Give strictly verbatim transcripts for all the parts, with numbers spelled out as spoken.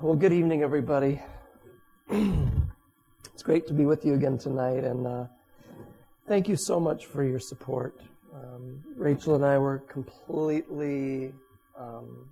Well, good evening, everybody. It's great to be with you again tonight, and uh, thank you so much for your support. Um, Rachel and I were completely um,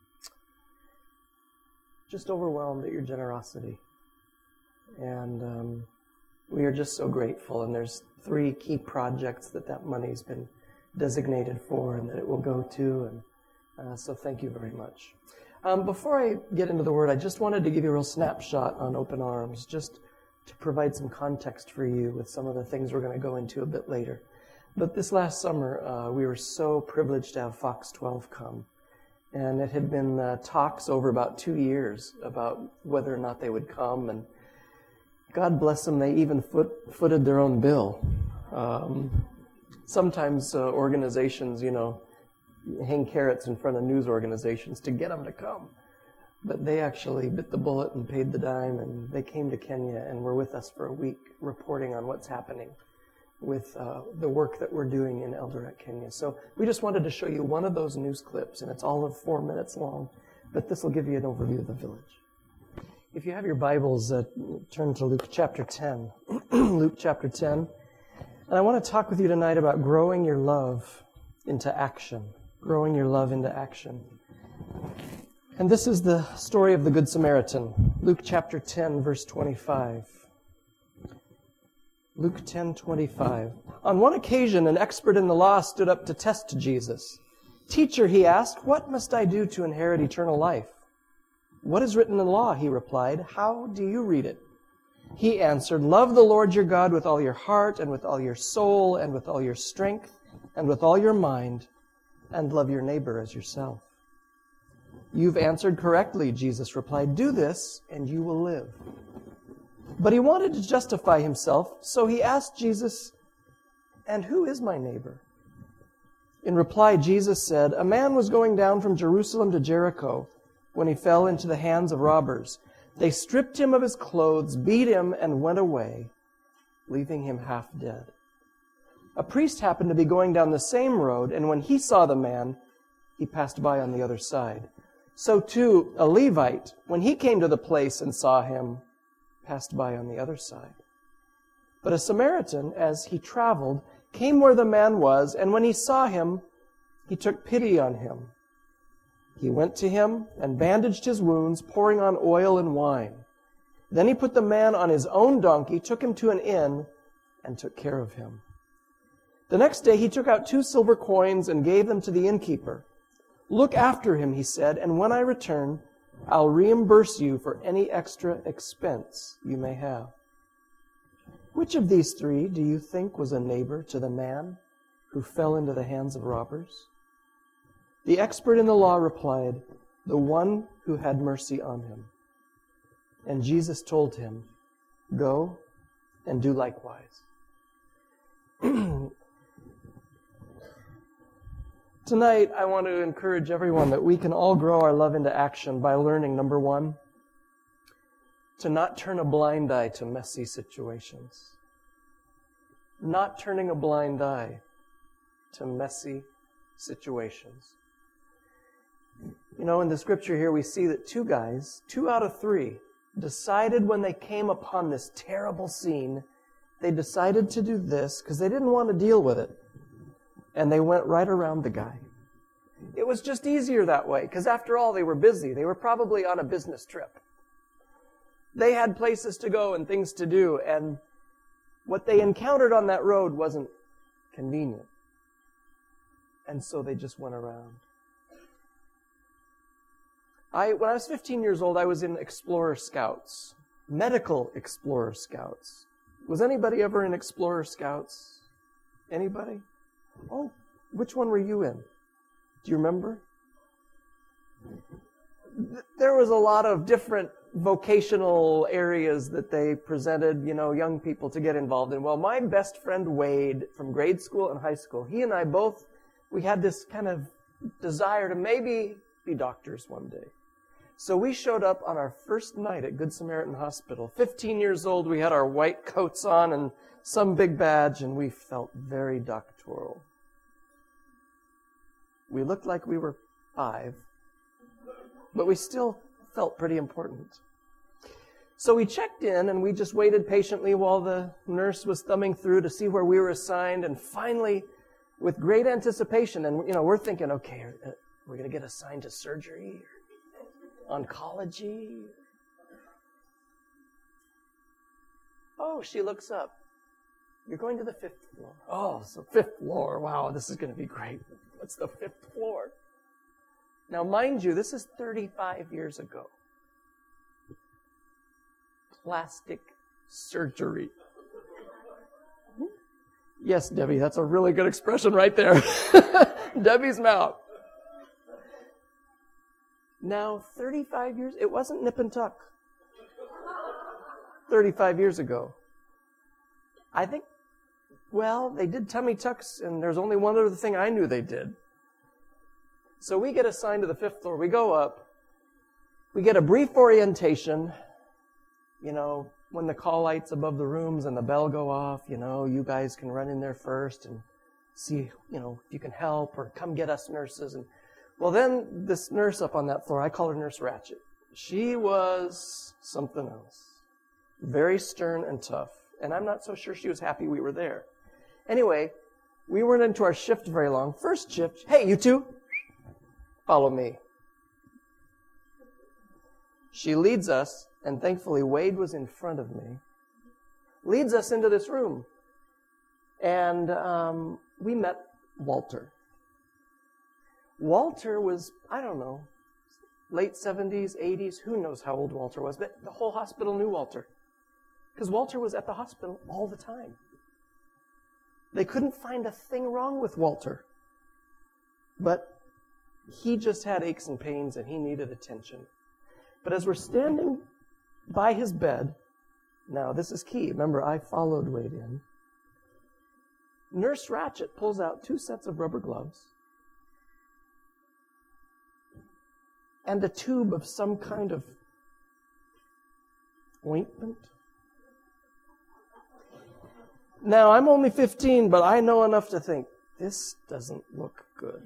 just overwhelmed at your generosity, and um, we are just so grateful. And there's three key projects that that money's been designated for and that it will go to, and uh, so thank you very much. Um, before I get into the Word, I just wanted to give you a real snapshot on Open Arms, just to provide some context for you with some of the things we're going to go into a bit later. But this last summer, uh, we were so privileged to have Fox twelve come. And it had been uh, talks over about two years about whether or not they would come. And God bless them, they even foot, footed their own bill. Um, sometimes uh, organizations, you know, hang carrots in front of news organizations to get them to come. But they actually bit the bullet and paid the dime, and they came to Kenya and were with us for a week reporting on what's happening with uh, the work that we're doing in Eldoret, Kenya. So we just wanted to show you one of those news clips, and it's all of four minutes long, but this will give you an overview of the village. If you have your Bibles, uh, turn to Luke chapter ten. Luke chapter ten. And I want to talk with you tonight about growing your love into action. Growing your love into action. And this is the story of the Good Samaritan. Luke chapter ten, verse twenty-five. Luke ten, twenty-five. On one occasion, an expert in the law stood up to test Jesus. "Teacher," he asked, "what must I do to inherit eternal life?" "What is written in the law?" he replied. "How do you read it?" He answered, "Love the Lord your God with all your heart and with all your soul and with all your strength and with all your mind, and love your neighbor as yourself." "You've answered correctly," Jesus replied. "Do this, and you will live." But he wanted to justify himself, so he asked Jesus, "And who is my neighbor?" In reply, Jesus said, "A man was going down from Jerusalem to Jericho when he fell into the hands of robbers. They stripped him of his clothes, beat him, and went away, leaving him half dead. A priest happened to be going down the same road, and when he saw the man, he passed by on the other side. So too, a Levite, when he came to the place and saw him, passed by on the other side. But a Samaritan, as he traveled, came where the man was, and when he saw him, he took pity on him. He went to him and bandaged his wounds, pouring on oil and wine. Then he put the man on his own donkey, took him to an inn, and took care of him. The next day he took out two silver coins and gave them to the innkeeper. 'Look after him,' he said, 'and when I return, I'll reimburse you for any extra expense you may have.' Which of these three do you think was a neighbor to the man who fell into the hands of robbers?" The expert in the law replied, "The one who had mercy on him." And Jesus told him, "Go and do likewise." Tonight, I want to encourage everyone that we can all grow our love into action by learning, number one, to not turn a blind eye to messy situations. Not turning a blind eye to messy situations. You know, in the scripture here, we see that two guys, two out of three, decided when they came upon this terrible scene, they decided to do this because they didn't want to deal with it. And they went right around the guy. It was just easier that way, because after all, they were busy. They were probably on a business trip. They had places to go and things to do, and what they encountered on that road wasn't convenient. And so they just went around. I, when I was fifteen years old, I was in Explorer Scouts, medical Explorer Scouts. Was anybody ever in Explorer Scouts? Anybody? Oh, which one were you in? Do you remember? There was a lot of different vocational areas that they presented, you know, young people to get involved in. Well, my best friend Wade from grade school and high school, he and I both, we had this kind of desire to maybe be doctors one day. So we showed up on our first night at Good Samaritan Hospital. fifteen years old, we had our white coats on and some big badge, and we felt very doctoral. We looked like we were five, but we still felt pretty important. So we checked in and we just waited patiently while the nurse was thumbing through to see where we were assigned. And finally, with great anticipation, and you know, we're thinking, okay, we're going to get assigned to surgery or oncology. Oh, she looks up. You're going to the fifth floor. Oh, so fifth floor. Wow, this is going to be great. What's the fifth floor? Now, mind you, this is thirty-five years ago. Plastic surgery. Yes, Debbie, that's a really good expression right there. Debbie's mouth. Now, thirty-five years, it wasn't nip and tuck. thirty-five years ago. I think, well, they did tummy tucks, and there's only one other thing I knew they did. So we get assigned to the fifth floor. We go up. We get a brief orientation. You know, when the call lights above the rooms and the bell go off, you know, you guys can run in there first and see, you know, if you can help or come get us nurses. And well, then this nurse up on that floor, I call her Nurse Ratchet. She was something else. Very stern and tough. And I'm not so sure she was happy we were there. Anyway, we weren't into our shift very long. First shift, hey, you two, follow me. She leads us, and thankfully Wade was in front of me, leads us into this room. And um, we met Walter. Walter was, I don't know, late seventies, eighties, who knows how old Walter was, but the whole hospital knew Walter. Because Walter was at the hospital all the time. They couldn't find a thing wrong with Walter. But he just had aches and pains and he needed attention. But as we're standing by his bed, now this is key. Remember, I followed Wade in. Nurse Ratchet pulls out two sets of rubber gloves and a tube of some kind of ointment. Now, I'm only fifteen, but I know enough to think, this doesn't look good.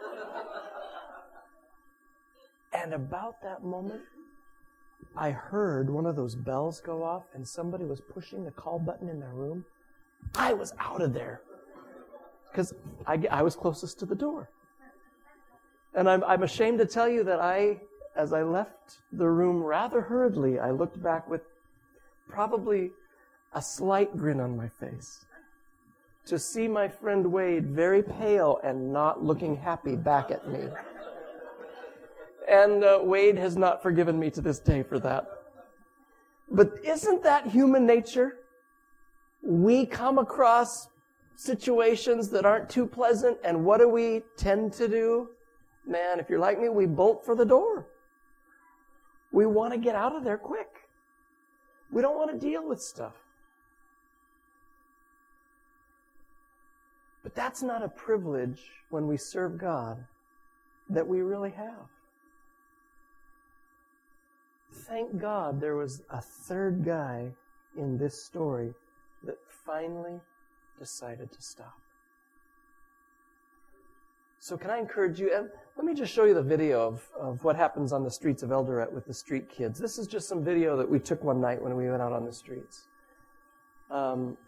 And about that moment, I heard one of those bells go off and somebody was pushing the call button in their room. I was out of there because I, I was closest to the door. And I'm, I'm ashamed to tell you that I, as I left the room rather hurriedly, I looked back with probably a slight grin on my face to see my friend Wade very pale and not looking happy back at me. And uh, Wade has not forgiven me to this day for that. But isn't that human nature? We come across situations that aren't too pleasant, and what do we tend to do? Man, if you're like me, we bolt for the door. We want to get out of there quick. We don't want to deal with stuff. But that's not a privilege when we serve God that we really have. Thank God there was a third guy in this story that finally decided to stop. So can I encourage you, and let me just show you the video of, of what happens on the streets of Eldoret with the street kids. This is just some video that we took one night when we went out on the streets. Um,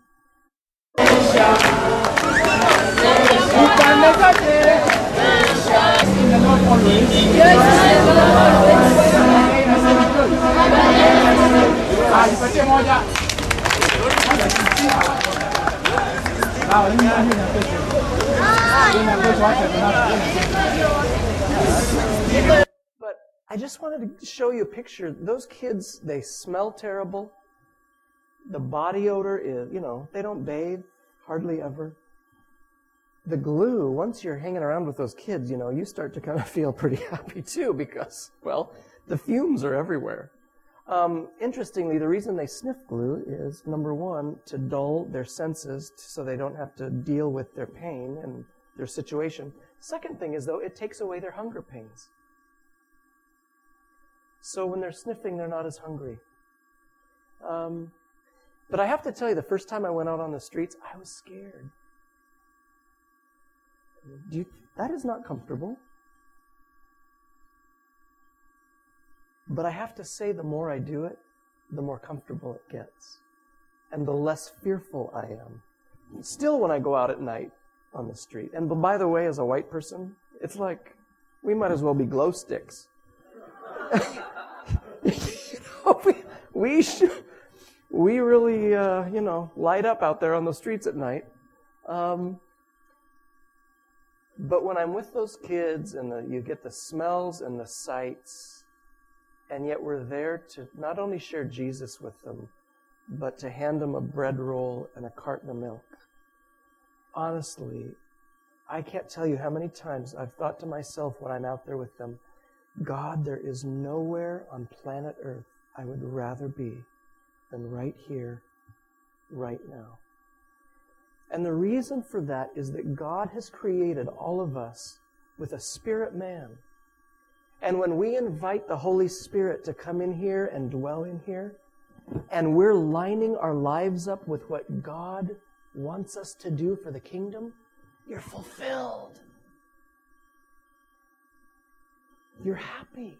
But I just wanted to show you a picture. Those kids, they smell terrible. The body odor is, you know, they don't bathe hardly ever. The glue, once you're hanging around with those kids, you know, you start to kind of feel pretty happy too because, well, the fumes are everywhere. Um, interestingly, the reason they sniff glue is, number one, to dull their senses so they don't have to deal with their pain and their situation. Second thing is, though, it takes away their hunger pains. So when they're sniffing, they're not as hungry. Um, but I have to tell you, the first time I went out on the streets, I was scared. Do you, that is not comfortable. But I have to say, the more I do it, the more comfortable it gets. And the less fearful I am. Still, when I go out at night on the street. And by the way, as a white person, it's like, we might as well be glow sticks. you know, we, we, should, we really, uh, you know, light up out there on the streets at night. Um, but when I'm with those kids and the, you get the smells and the sights, and yet we're there to not only share Jesus with them, but to hand them a bread roll and a carton of milk. Honestly, I can't tell you how many times I've thought to myself when I'm out there with them, God, there is nowhere on planet Earth I would rather be than right here, right now. And the reason for that is that God has created all of us with a spirit man. And when we invite the Holy Spirit to come in here and dwell in here, and we're lining our lives up with what God wants us to do for the kingdom, you're fulfilled. You're happy.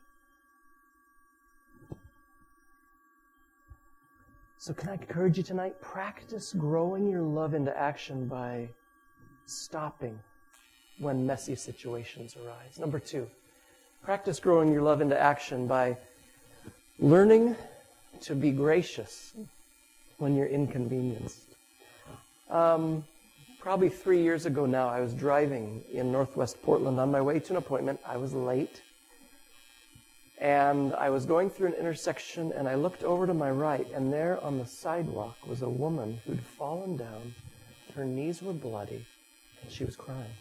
So can I encourage you tonight? Practice growing your love into action by stopping when messy situations arise. Number two, practice growing your love into action by learning to be gracious when you're inconvenienced. Um, probably three years ago now, I was driving in Northwest Portland on my way to an appointment. I was late. And I was going through an intersection, and I looked over to my right, and there on the sidewalk was a woman who'd fallen down. Her knees were bloody, and she was crying.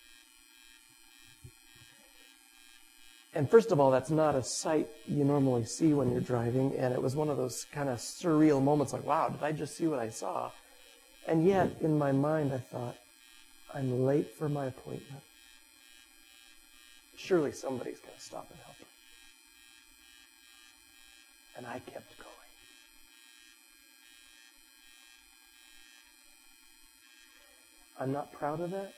And first of all, that's not a sight you normally see when you're driving, and it was one of those kind of surreal moments like, wow, did I just see what I saw? And yet, in my mind, I thought, I'm late for my appointment. Surely somebody's going to stop and help her. And I kept going. I'm not proud of that,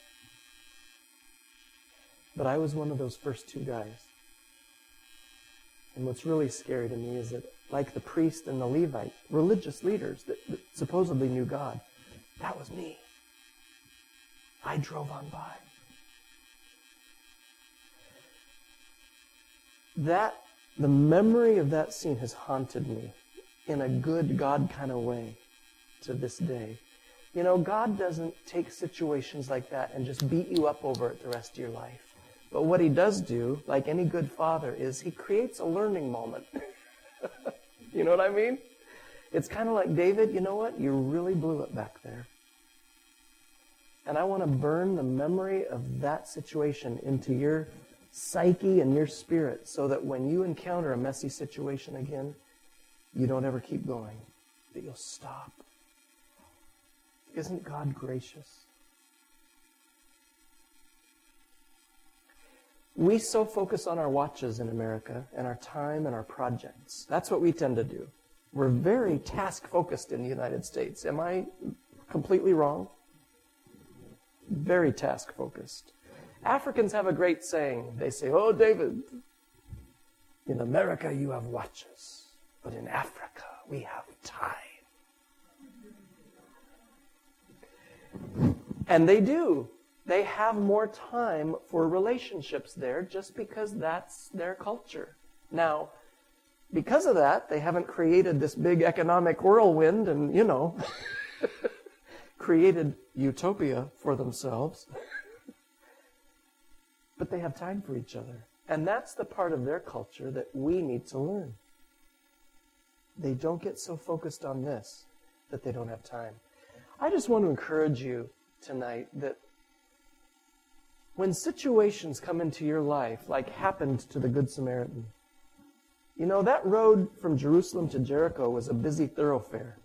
but I was one of those first two guys. And what's really scary to me is that, like the priest and the Levite, religious leaders that, that supposedly knew God, that was me. I drove on by. That, the memory of that scene has haunted me in a good God kind of way to this day. You know, God doesn't take situations like that and just beat you up over it the rest of your life. But what he does do, like any good father, is he creates a learning moment. You know what I mean? It's kind of like, David, you know what? You really blew it back there. And I want to burn the memory of that situation into your psyche and your spirit so that when you encounter a messy situation again, you don't ever keep going, that you'll stop. Isn't God gracious? We so focus on our watches in America and our time and our projects. That's what we tend to do. We're very task-focused in the United States. Am I completely wrong? Very task-focused. Africans have a great saying. They say, oh, David, in America you have watches, but in Africa we have time. And they do. They have more time for relationships there just because that's their culture. Now, because of that, they haven't created this big economic whirlwind and, you know, created utopia for themselves. But they have time for each other. And that's the part of their culture that we need to learn. They don't get so focused on this that they don't have time. I just want to encourage you tonight that when situations come into your life, like happened to the Good Samaritan, you know, that road from Jerusalem to Jericho was a busy thoroughfare.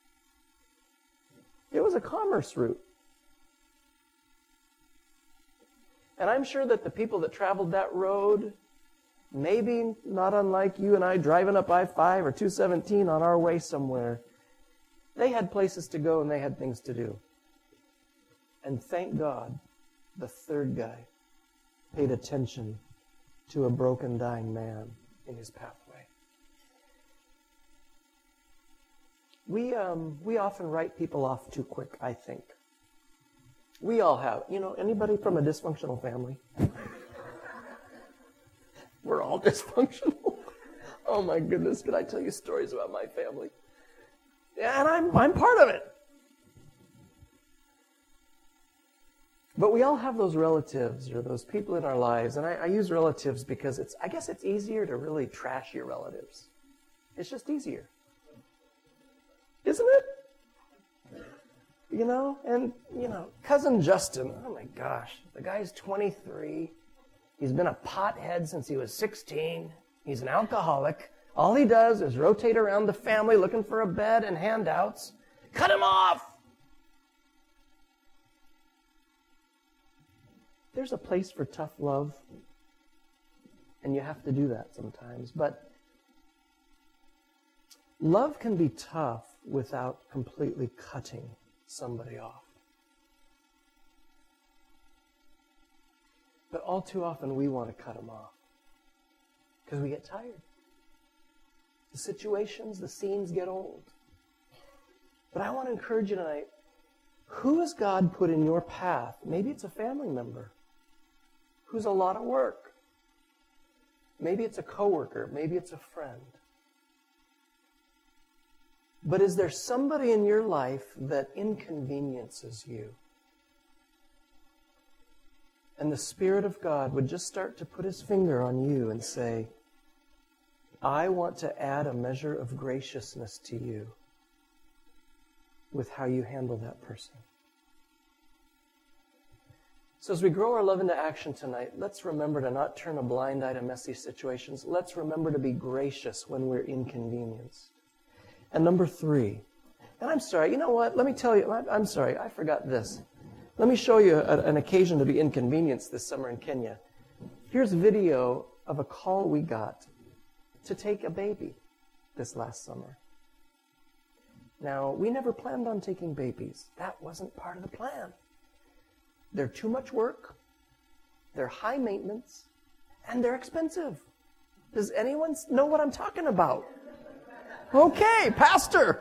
It was a commerce route. And I'm sure that the people that traveled that road, maybe not unlike you and I driving up I five or two seventeen on our way somewhere, they had places to go and they had things to do. And thank God, the third guy paid attention to a broken, dying man in his pathway. We, um, we often write people off too quick, I think. We all have. You know, anybody from a dysfunctional family? We're all dysfunctional. Oh my goodness, could I tell you stories about my family? Yeah, and I'm, I'm part of it. But we all have those relatives or those people in our lives, and I, I use relatives because it's, I guess it's easier to really trash your relatives. It's just easier. Isn't it? You know, and, you know, Cousin Justin, oh my gosh, the guy's twenty-three. He's been a pothead since he was sixteen. He's an alcoholic. All he does is rotate around the family looking for a bed and handouts. Cut him off! There's a place for tough love, and you have to do that sometimes. But love can be tough without completely cutting somebody off. But all too often we want to cut them off because we get tired. The situations, the scenes get old. But I want to encourage you tonight, who has God put in your path? Maybe it's a family member who's a lot of work. Maybe it's a coworker. Maybe it's a friend. But is there somebody in your life that inconveniences you? And the Spirit of God would just start to put His finger on you and say, I want to add a measure of graciousness to you with how you handle that person. So as we grow our love into action tonight, let's remember to not turn a blind eye to messy situations. Let's remember to be gracious when we're inconvenienced. And number three, and I'm sorry, you know what? Let me tell you, I'm sorry, I forgot this. Let me show you a, an occasion to be inconvenienced this summer in Kenya. Here's video of a call we got to take a baby this last summer. Now, we never planned on taking babies. That wasn't part of the plan. They're too much work, they're high maintenance, and they're expensive. Does anyone know what I'm talking about? Okay, Pastor.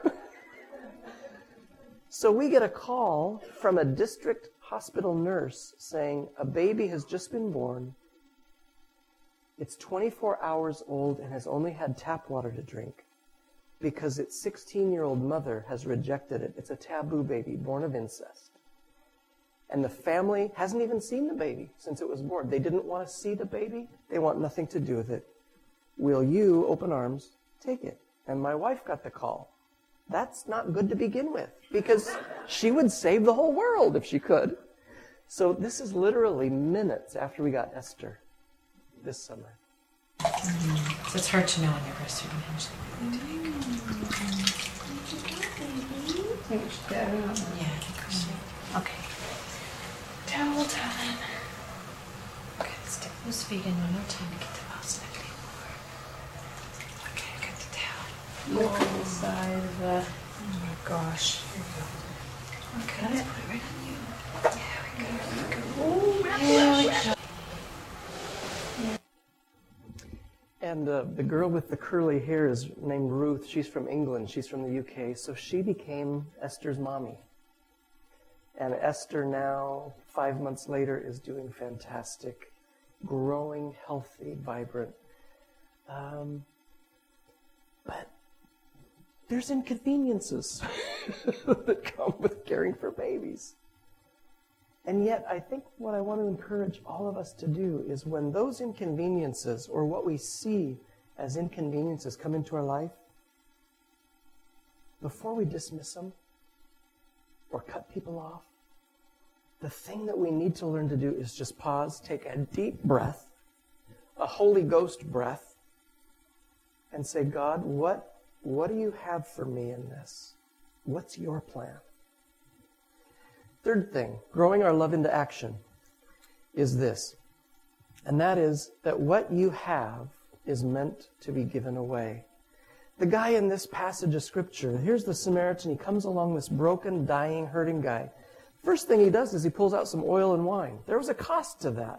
So we get a call from a district hospital nurse saying a baby has just been born. It's twenty-four hours old and has only had tap water to drink because its sixteen-year-old mother has rejected it. It's a taboo baby, born of incest. And the family hasn't even seen the baby since it was born. They didn't want to see the baby. They want nothing to do with it. Will you, open arms, take it? And my wife got the call. That's not good to begin with because she would save the whole world if she could. So this is literally minutes after we got Esther this summer. Mm-hmm. So it's hard to know when you're breastfeeding how much they really take. Yeah, I think we should. Okay. Towel time. Okay, let's do this feeding one more time to get the mouse negative over. Okay, I got the towel. Look at the side of the. Oh my gosh. Okay, let's put it right on you. Yeah, we go. We go. Oh, yeah, we go. And uh, the girl with the curly hair is named Ruth. She's from England. She's from the U K. So she became Esther's mommy. And Esther now, five months later, is doing fantastic, growing, healthy, vibrant. Um, but there's inconveniences that come with caring for babies. And yet, I think what I want to encourage all of us to do is when those inconveniences, or what we see as inconveniences, come into our life, before we dismiss them or cut people off, the thing that we need to learn to do is just pause, take a deep breath, a Holy Ghost breath, and say, God, what, what do you have for me in this? What's your plan? Third thing, growing our love into action, is this. And that is that what you have is meant to be given away. The guy in this passage of Scripture, here's the Samaritan. He comes along, this broken, dying, hurting guy. First thing he does is he pulls out some oil and wine. There was a cost to that.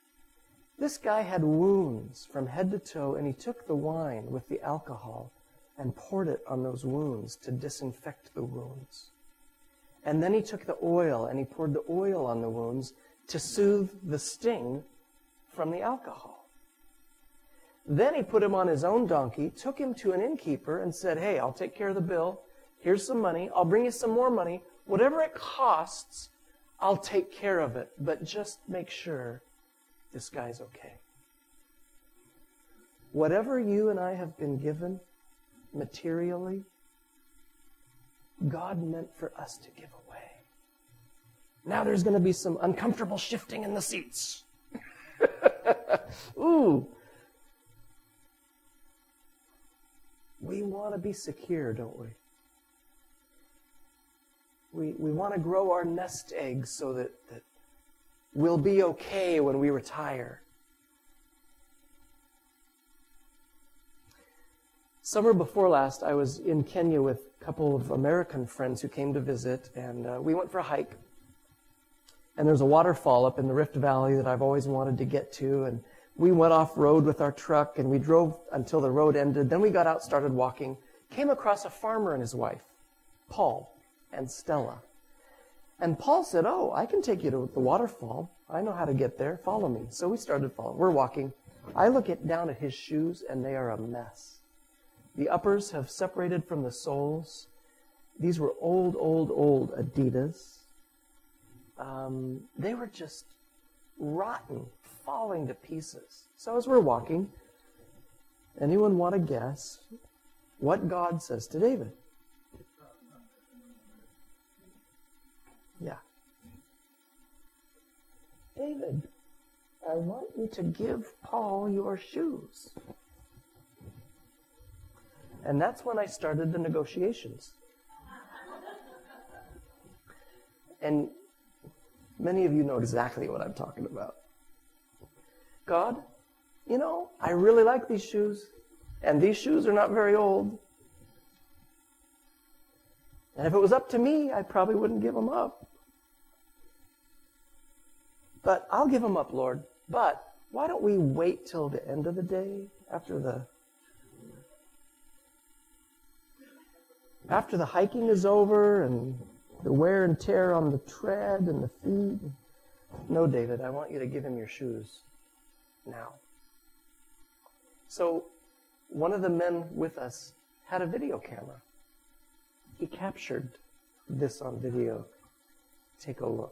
This guy had wounds from head to toe, and he took the wine with the alcohol and poured it on those wounds to disinfect the wounds. And then he took the oil and he poured the oil on the wounds to soothe the sting from the alcohol. Then he put him on his own donkey, took him to an innkeeper and said, hey, I'll take care of the bill. Here's some money. I'll bring you some more money. Whatever it costs, I'll take care of it. But just make sure this guy's okay. Whatever you and I have been given materially, God meant for us to give away. Now there's going to be some uncomfortable shifting in the seats. Ooh. We want to be secure, don't we? We, we want to grow our nest eggs so that, that we'll be okay when we retire. Summer before last, I was in Kenya with a couple of American friends who came to visit, and uh, we went for a hike. And there's a waterfall up in the Rift Valley that I've always wanted to get to, and we went off-road with our truck, and we drove until the road ended. Then we got out, started walking, came across a farmer and his wife, Paul and Stella. And Paul said, oh, I can take you to the waterfall. I know how to get there. Follow me. So we started following. We're walking. I look at, down at his shoes, and they are a mess. The uppers have separated from the soles. These were old, old, old Adidas. Um, they were just rotten, falling to pieces. So as we're walking, anyone want to guess what God says to David? Yeah. David, I want you to give Paul your shoes. And that's when I started the negotiations. And many of you know exactly what I'm talking about. God, you know, I really like these shoes, and these shoes are not very old. And if it was up to me, I probably wouldn't give them up. But I'll give them up, Lord. But why don't we wait till the end of the day, after the after the hiking is over and the wear and tear on the tread and the feet? No, David, I want you to give him your shoes now. So one of the men with us had a video camera. He captured this on video. Take a look.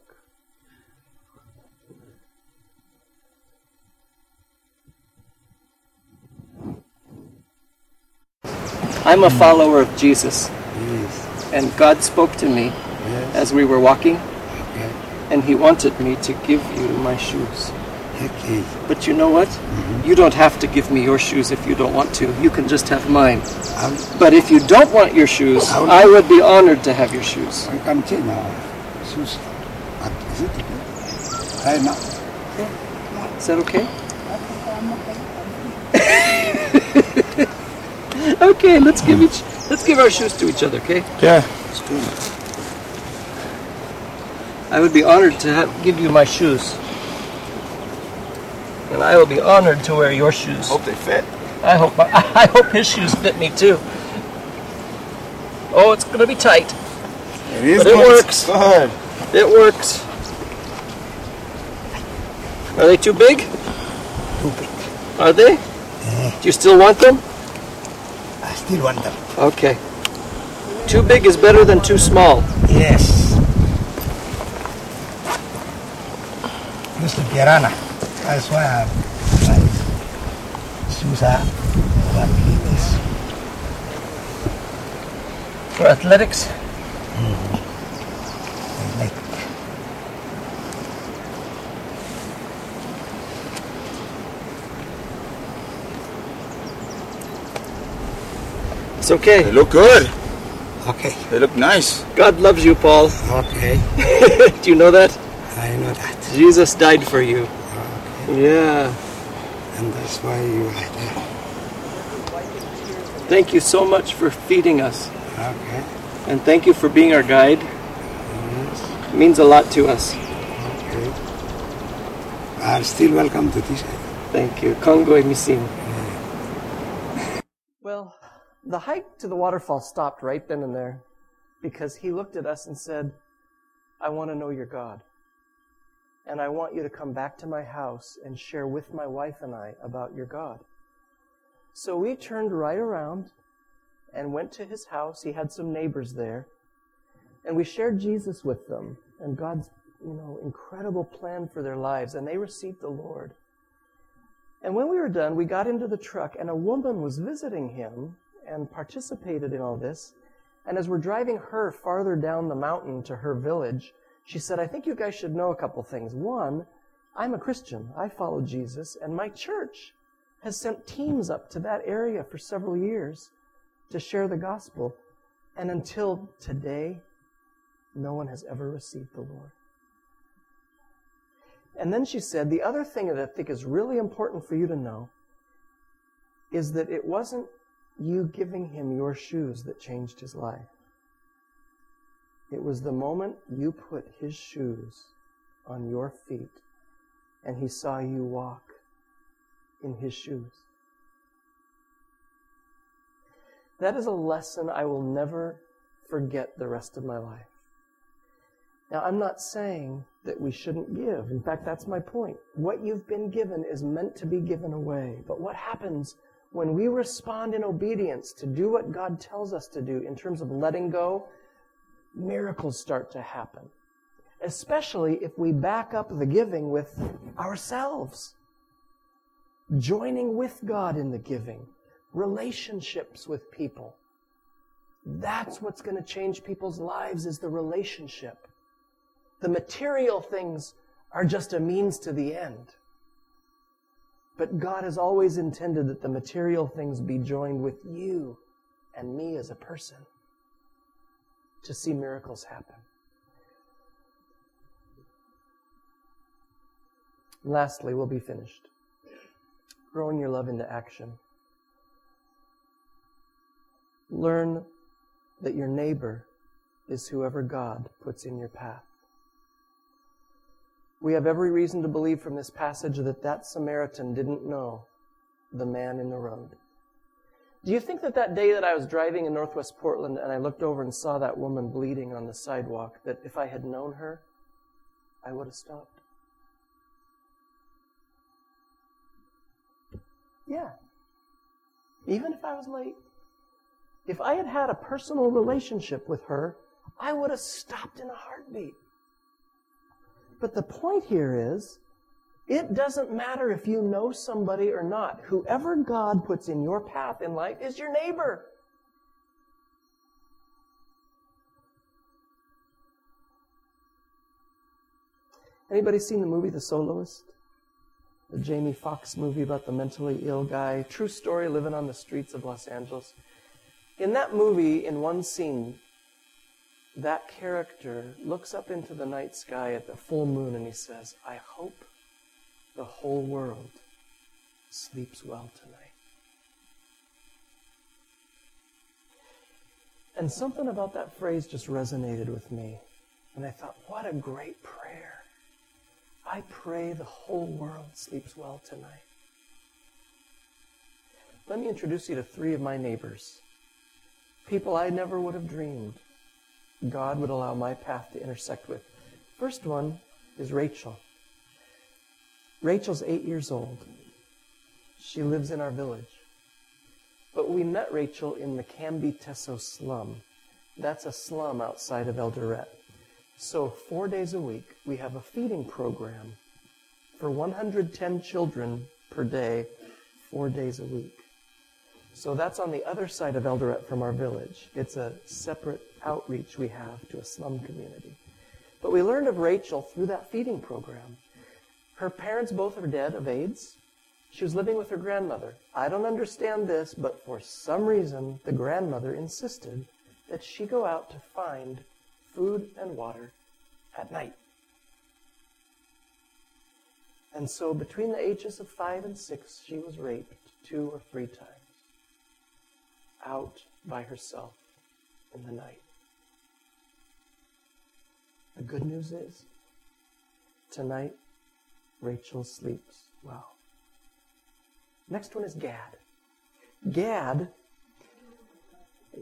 I'm a follower of Jesus. Yes. And God spoke to me Yes. as we were walking, Okay. and He wanted me to give you my shoes. Okay. But you know what? Mm-hmm. You don't have to give me your shoes if you don't want to. You can just have mine. I'll, But if you don't want your shoes, I'll- I would be honored to have your shoes. I can change now. Shoes. But is it okay? Right now. Is that okay? Okay, let's give each let's give our shoes to each other, okay? Yeah. It's good. I would be honored to have, give you my shoes. And I will be honored to wear your shoes. Hope they fit. I hope I, I hope his shoes fit me too. Oh, it's going to be tight. It is But it good. works. Good. It works. Are they too big? Too big. Are they? Yeah. Do you still want them? I still want them. Okay. Too big is better than too small. Yes. Mister Kirana. That's why I my shoes are like this. For athletics? I like It's okay. They look good. Okay. They look nice. God loves you, Paul. Okay. Do you know that? I know that. Jesus died for you. Okay. Yeah. And that's why you like that. Thank you so much for feeding us. Okay. And thank you for being our guide. Yes. It means a lot to us. Okay. I'm still welcome to this. Thank you. Kongo e misin. Well, The hike to the waterfall stopped right then and there because he looked at us and said, I want to know your God. And I want you to come back to my house and share with my wife and I about your God. So we turned right around and went to his house. He had some neighbors there. And we shared Jesus with them and God's, you know, incredible plan for their lives. And they received the Lord. And when we were done, we got into the truck and a woman was visiting him and participated in all this. And as we're driving her farther down the mountain to her village, she said, I think you guys should know a couple things. One, I'm a Christian. I follow Jesus. And my church has sent teams up to that area for several years to share the gospel. And until today, no one has ever received the Lord. And then she said, the other thing that I think is really important for you to know is that it wasn't you giving him your shoes that changed his life. It was the moment you put his shoes on your feet and he saw you walk in his shoes. That is a lesson I will never forget the rest of my life. Now, I'm not saying that we shouldn't give. In fact, that's my point. What you've been given is meant to be given away. But what happens when we respond in obedience to do what God tells us to do in terms of letting go? Miracles start to happen. Especially if we back up the giving with ourselves. Joining with God in the giving. Relationships with people. That's what's going to change people's lives, is the relationship. The material things are just a means to the end. But God has always intended that the material things be joined with you and me as a person to see miracles happen. And lastly, we'll be finished. Growing your love into action. Learn that your neighbor is whoever God puts in your path. We have every reason to believe from this passage that that Samaritan didn't know the man in the road. Do you think that that day that I was driving in Northwest Portland and I looked over and saw that woman bleeding on the sidewalk, that if I had known her, I would have stopped? Yeah. Even if I was late. If I had had a personal relationship with her, I would have stopped in a heartbeat. But the point here is, it doesn't matter if you know somebody or not. Whoever God puts in your path in life is your neighbor. Anybody seen the movie The Soloist? The Jamie Foxx movie about the mentally ill guy. True story, living on the streets of Los Angeles. In that movie, in one scene, that character looks up into the night sky at the full moon and he says, I hope the whole world sleeps well tonight. And something about that phrase just resonated with me. And I thought, what a great prayer. I pray the whole world sleeps well tonight. Let me introduce you to three of my neighbors. People I never would have dreamed God would allow my path to intersect with. First one is Rachel. Rachel's eight years old. She lives in our village. But we met Rachel in the Cambiteso slum. That's a slum outside of Eldoret. So four days a week, we have a feeding program for one hundred ten children per day, four days a week. So that's on the other side of Eldoret from our village. It's a separate outreach we have to a slum community. But we learned of Rachel through that feeding program. Her parents both are dead of AIDS. She was living with her grandmother. I don't understand this, but for some reason, the grandmother insisted that she go out to find food and water at night. And so between the ages of five and six, she was raped two or three times. Out by herself in the night. The good news is, tonight, Rachel sleeps well. Next one is Gad. Gad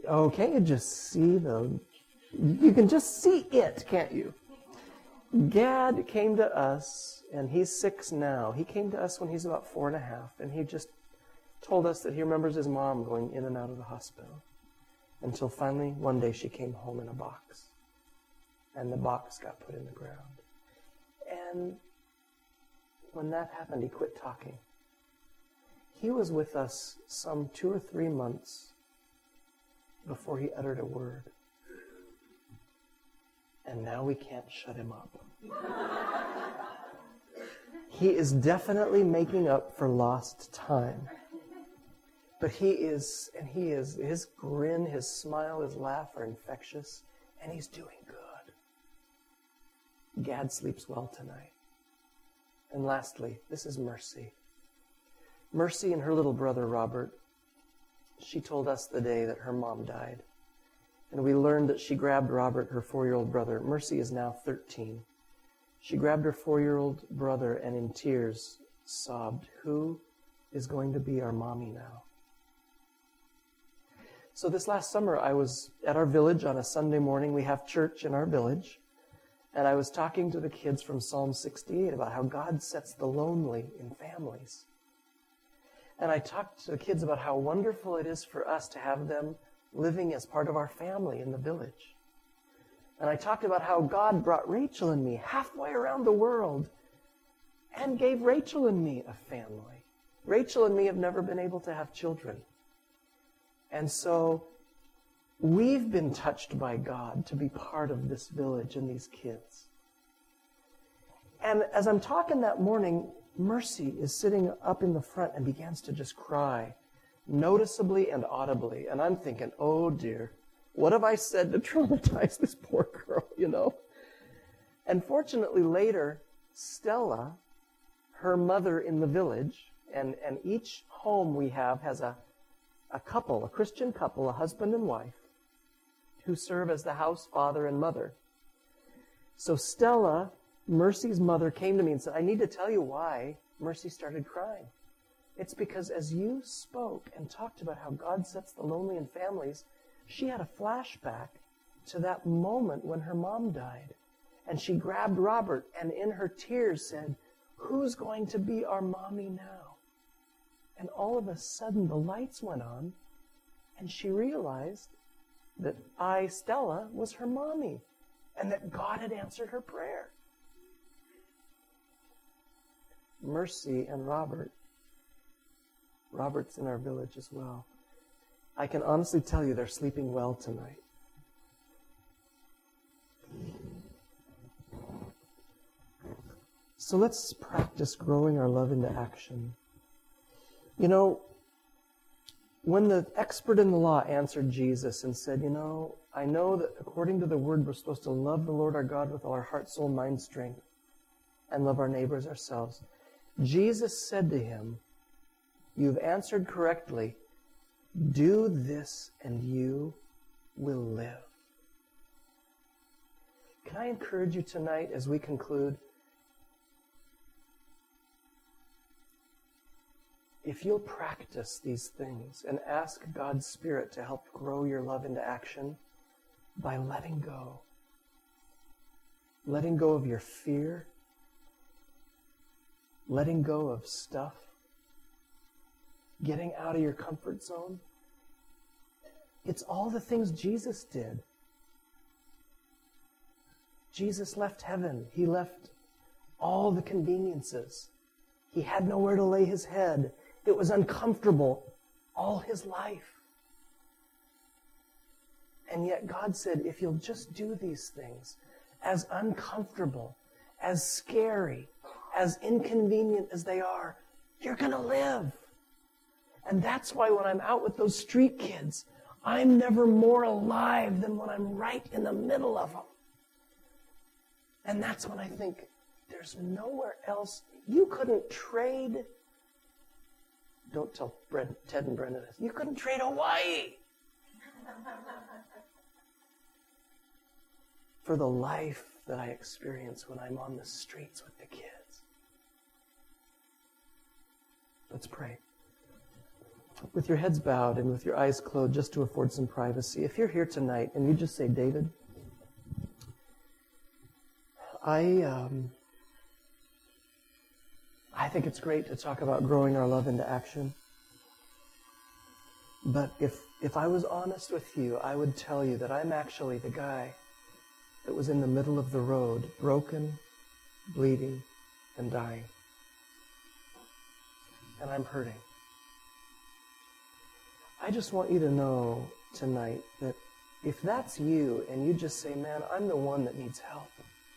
Oh, can't you just see the, you can just see it, can't you? Gad came to us, and he's six now. He came to us when he's about four and a half, and he just told us that he remembers his mom going in and out of the hospital until finally one day she came home in a box, and the box got put in the ground. And when that happened, he quit talking. He was with us some two or three months before he uttered a word. And now we can't shut him up. He is definitely making up for lost time. But he is, and he is, his grin, his smile, his laugh are infectious, and he's doing good. Gad sleeps well tonight. And lastly, this is Mercy. Mercy and her little brother, Robert, she told us the day that her mom died. And we learned that she grabbed Robert, her four-year-old brother. Mercy is now thirteen. She grabbed her four-year-old brother and in tears sobbed, "Who is going to be our mommy now?" So this last summer, I was at our village on a Sunday morning. We have church in our village. And I was talking to the kids from Psalm sixty-eight about how God sets the lonely in families. And I talked to the kids about how wonderful it is for us to have them living as part of our family in the village. And I talked about how God brought Rachel and me halfway around the world and gave Rachel and me a family. Rachel and me have never been able to have children. And so we've been touched by God to be part of this village and these kids. And as I'm talking that morning, Mercy is sitting up in the front and begins to just cry, noticeably and audibly. And I'm thinking, oh dear, what have I said to traumatize this poor girl, you know? And fortunately later, Stella, her mother in the village, and, and each home we have has a, a couple, a Christian couple, a husband and wife, who serve as the house father and mother. So Stella, Mercy's mother, came to me and said, "I need to tell you why Mercy started crying. It's because as you spoke and talked about how God sets the lonely in families, she had a flashback to that moment when her mom died. And she grabbed Robert and in her tears said, 'Who's going to be our mommy now?' And all of a sudden the lights went on and she realized that I, Stella, was her mommy and that God had answered her prayer." Mercy and Robert. Robert's in our village as well. I can honestly tell you they're sleeping well tonight. So let's practice growing our love into action. You know, when the expert in the law answered Jesus and said, you know, I know that according to the word, we're supposed to love the Lord our God with all our heart, soul, mind, strength, and love our neighbors ourselves. Jesus said to him, "You've answered correctly. Do this and you will live." Can I encourage you tonight as we conclude? If you'll practice these things and ask God's Spirit to help grow your love into action by letting go. Letting go of your fear. Letting go of stuff. Getting out of your comfort zone. It's all the things Jesus did. Jesus left heaven. He left all the conveniences. He had nowhere to lay his head. It was uncomfortable all his life. And yet God said, if you'll just do these things, as uncomfortable, as scary, as inconvenient as they are, you're going to live. And that's why when I'm out with those street kids, I'm never more alive than when I'm right in the middle of them. And that's when I think, there's nowhere else. You couldn't trade. Don't tell Brent, Ted and Brenda this. You couldn't trade Hawaii for the life that I experience when I'm on the streets with the kids. Let's pray. with your heads bowed and with your eyes closed, just to afford some privacy, if you're here tonight and you just say, David, I um, I think it's great to talk about growing our love into action. But if if I was honest with you, I would tell you that I'm actually the guy that was in the middle of the road, broken, bleeding, and dying. And I'm hurting. I just want you to know tonight that if that's you and you just say, man, I'm the one that needs help,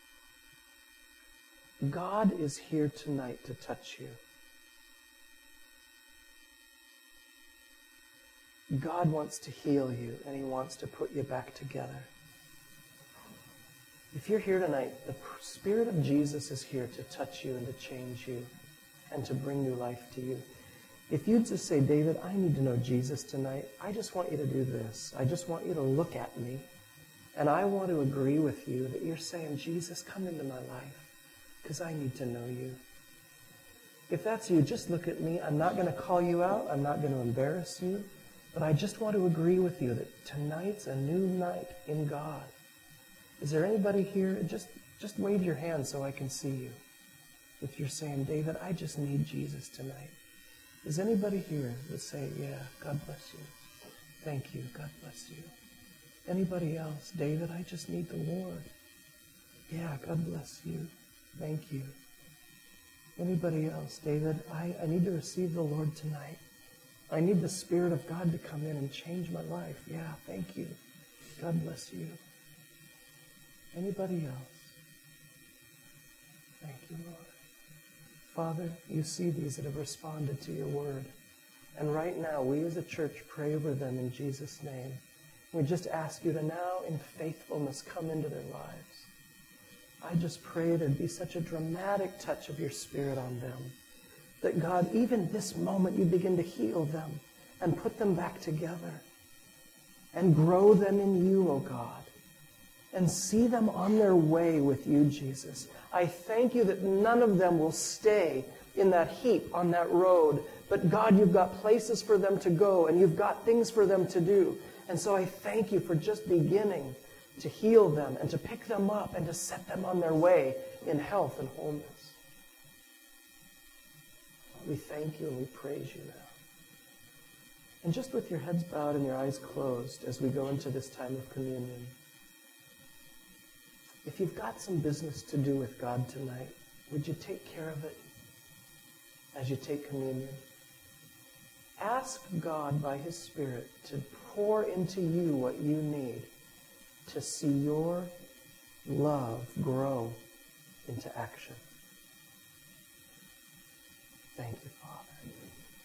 God is here tonight to touch you. God wants to heal you, and He wants to put you back together. If you're here tonight, the Spirit of Jesus is here to touch you and to change you and to bring new life to you. If you'd just say, David, I need to know Jesus tonight, I just want you to do this. I just want you to look at me, and I want to agree with you that you're saying, Jesus, come into my life, because I need to know you. If that's you, just look at me. I'm not going to call you out. I'm not going to embarrass you. But I just want to agree with you that tonight's a new night in God. Is there anybody here? Just, just wave your hand so I can see you. If you're saying, David, I just need Jesus tonight. Is anybody here that say, yeah, God bless you. Thank you. God bless you. Anybody else? David, I just need the Lord. Yeah, God bless you. Thank you. Anybody else? David, I, I need to receive the Lord tonight. I need the Spirit of God to come in and change my life. Yeah, thank you. God bless you. Anybody else? Thank you, Lord. Father, you see these that have responded to your word. And right now, we as a church pray over them in Jesus' name. We just ask you to now, in faithfulness, come into their lives. I just pray there'd be such a dramatic touch of your Spirit on them. That God, even this moment, you begin to heal them and put them back together and grow them in you, oh God, and see them on their way with you, Jesus. I thank you that none of them will stay in that heap on that road, but God, you've got places for them to go and you've got things for them to do. And so I thank you for just beginning to heal them and to pick them up and to set them on their way in health and wholeness. We thank you and we praise you now. And just with your heads bowed and your eyes closed as we go into this time of communion, if you've got some business to do with God tonight, would you take care of it as you take communion? Ask God by His Spirit to pour into you what you need to see your love grow into action. Thank you, Father.